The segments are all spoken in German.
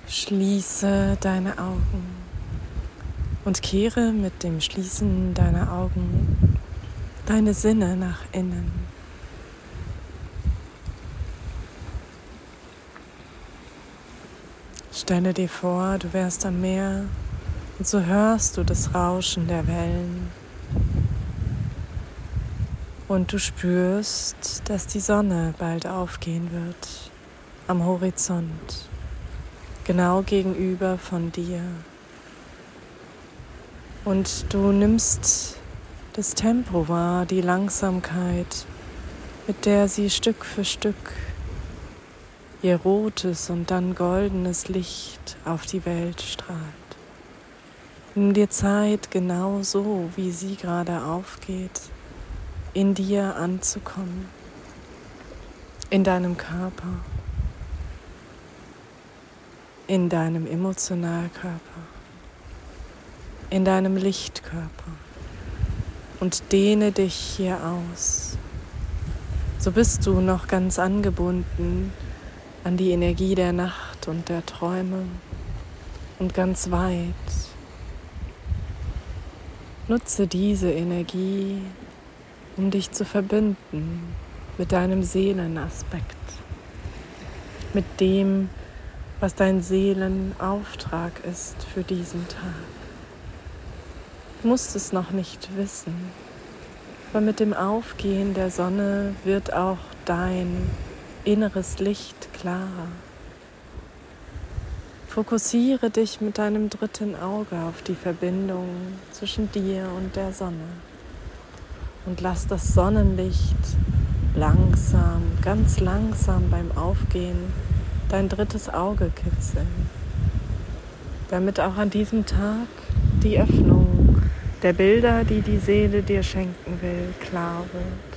Schließe deine Augen und kehre mit dem Schließen deiner Augen deine Sinne nach innen. Stelle dir vor, du wärst am Meer und so hörst du das Rauschen der Wellen. Und du spürst, dass die Sonne bald aufgehen wird am Horizont, genau gegenüber von dir. Und du nimmst das Tempo wahr, die Langsamkeit, mit der sie Stück für Stück ihr rotes und dann goldenes Licht auf die Welt strahlt. Nimm dir Zeit, genau so, wie sie gerade aufgeht, in dir anzukommen, in deinem Körper, in deinem Emotionalkörper, in deinem Lichtkörper und dehne dich hier aus. So bist du noch ganz angebunden an die Energie der Nacht und der Träume und ganz weit. Nutze diese Energie, um dich zu verbinden mit deinem Seelenaspekt, mit dem, was dein Seelenauftrag ist für diesen Tag. Du musst es noch nicht wissen, aber mit dem Aufgehen der Sonne wird auch dein inneres Licht klarer. Fokussiere dich mit deinem dritten Auge auf die Verbindung zwischen dir und der Sonne und lass das Sonnenlicht langsam, ganz langsam beim Aufgehen dein drittes Auge kitzeln, damit auch an diesem Tag die Öffnung der Bilder, die die Seele dir schenken will, klar wird.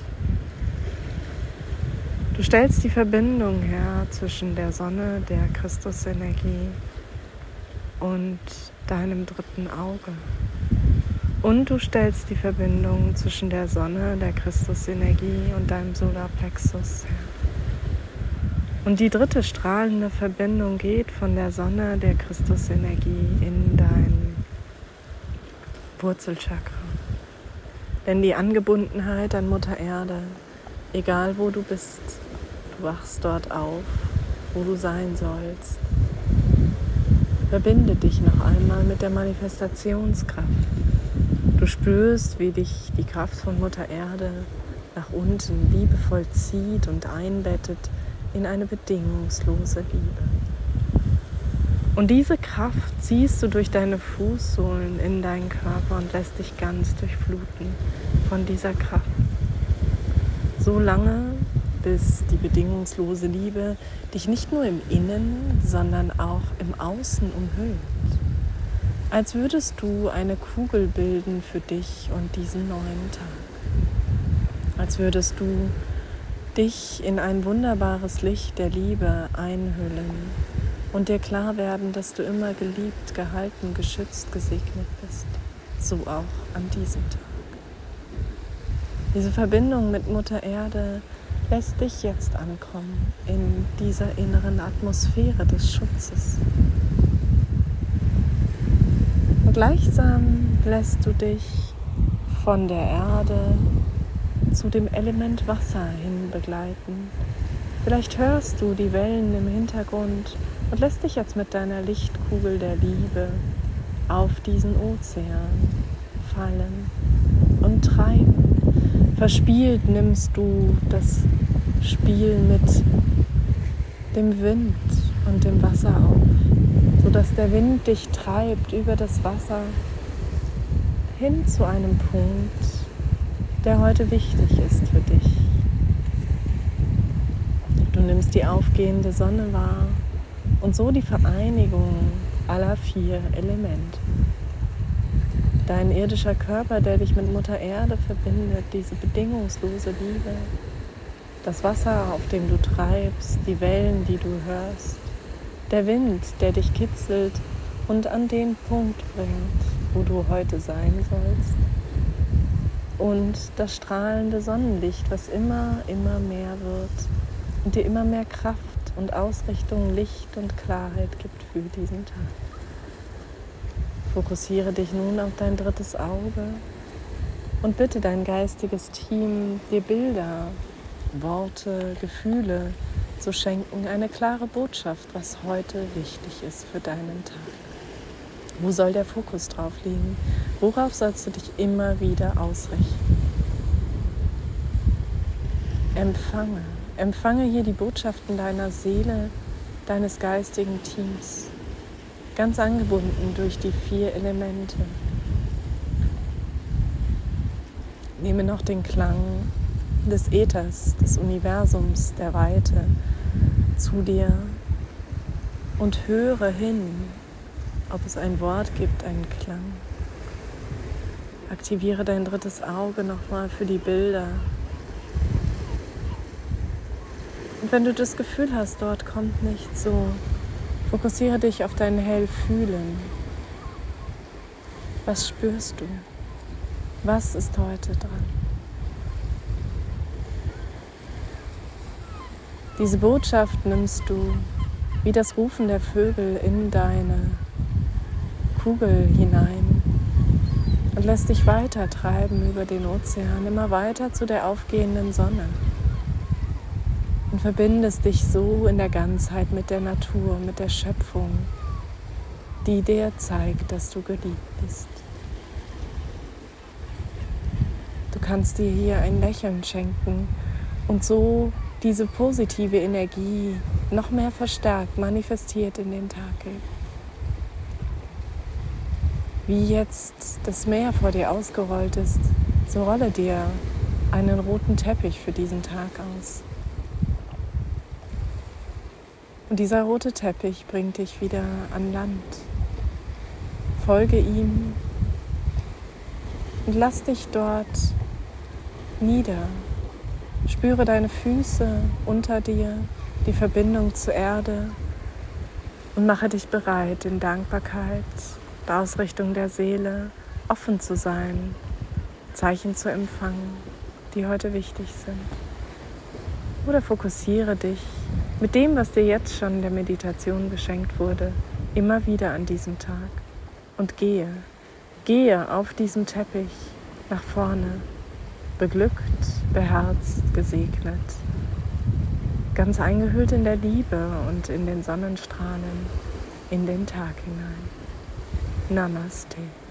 Du stellst die Verbindung her zwischen der Sonne, der Christusenergie und deinem dritten Auge. Und du stellst die Verbindung zwischen der Sonne, der Christusenergie und deinem Solarplexus her. Und die dritte strahlende Verbindung geht von der Sonne, der Christusenergie in dein Wurzelchakra. Denn die Angebundenheit an Mutter Erde, egal wo du bist, du wachst dort auf, wo du sein sollst. Verbinde dich noch einmal mit der Manifestationskraft. Du spürst, wie dich die Kraft von Mutter Erde nach unten liebevoll zieht und einbettet in eine bedingungslose Liebe. Und diese Kraft ziehst du durch deine Fußsohlen in deinen Körper und lässt dich ganz durchfluten von dieser Kraft. So lange, bis die bedingungslose Liebe dich nicht nur im Innen, sondern auch im Außen umhüllt. Als würdest du eine Kugel bilden für dich und diesen neuen Tag. Als würdest du dich in ein wunderbares Licht der Liebe einhüllen und dir klar werden, dass du immer geliebt, gehalten, geschützt, gesegnet bist. So auch an diesem Tag. Diese Verbindung mit Mutter Erde lässt dich jetzt ankommen in dieser inneren Atmosphäre des Schutzes. Und gleichsam lässt du dich von der Erde zu dem Element Wasser hin begleiten. Vielleicht hörst du die Wellen im Hintergrund und lässt dich jetzt mit deiner Lichtkugel der Liebe auf diesen Ozean fallen und treiben. Verspielt nimmst du das Spiel mit dem Wind und dem Wasser auf, sodass der Wind dich treibt über das Wasser hin zu einem Punkt, der heute wichtig ist für dich. Du nimmst die aufgehende Sonne wahr und so die Vereinigung aller 4 Elemente. Dein irdischer Körper, der dich mit Mutter Erde verbindet, diese bedingungslose Liebe, das Wasser, auf dem du treibst, die Wellen, die du hörst, der Wind, der dich kitzelt und an den Punkt bringt, wo du heute sein sollst. Und das strahlende Sonnenlicht, was immer mehr wird und dir immer mehr Kraft und Ausrichtung, Licht und Klarheit gibt für diesen Tag. Fokussiere dich nun auf dein drittes Auge und bitte dein geistiges Team, dir Bilder, Worte, Gefühle zu schenken, eine klare Botschaft, was heute wichtig ist für deinen Tag. Wo soll der Fokus drauf liegen? Worauf sollst du dich immer wieder ausrichten? Empfange hier die Botschaften deiner Seele, deines geistigen Teams, ganz angebunden durch die 4 Elemente. Nehme noch den Klang des Äthers, des Universums, der Weite zu dir und höre hin, ob es ein Wort gibt, einen Klang. Aktiviere dein drittes Auge nochmal für die Bilder. Und wenn du das Gefühl hast, dort kommt nichts, so fokussiere dich auf dein Hellfühlen. Was spürst du? Was ist heute dran? Diese Botschaft nimmst du wie das Rufen der Vögel in deine Kugel hinein und lässt dich weiter treiben über den Ozean, immer weiter zu der aufgehenden Sonne. Und verbindest dich so in der Ganzheit mit der Natur, mit der Schöpfung, die dir zeigt, dass du geliebt bist. Du kannst dir hier ein Lächeln schenken und so diese positive Energie noch mehr verstärkt, manifestiert in den Tag geben. Wie jetzt das Meer vor dir ausgerollt ist, so rolle dir einen roten Teppich für diesen Tag aus. Und dieser rote Teppich bringt dich wieder an Land. Folge ihm und lass dich dort nieder. Spüre deine Füße unter dir, die Verbindung zur Erde und mache dich bereit, in Dankbarkeit, der Ausrichtung der Seele, offen zu sein, Zeichen zu empfangen, die heute wichtig sind. Oder fokussiere dich mit dem, was dir jetzt schon in der Meditation geschenkt wurde, immer wieder an diesem Tag und gehe auf diesem Teppich nach vorne, beglückt, beherzt, gesegnet, ganz eingehüllt in der Liebe und in den Sonnenstrahlen in den Tag hinein. Namaste.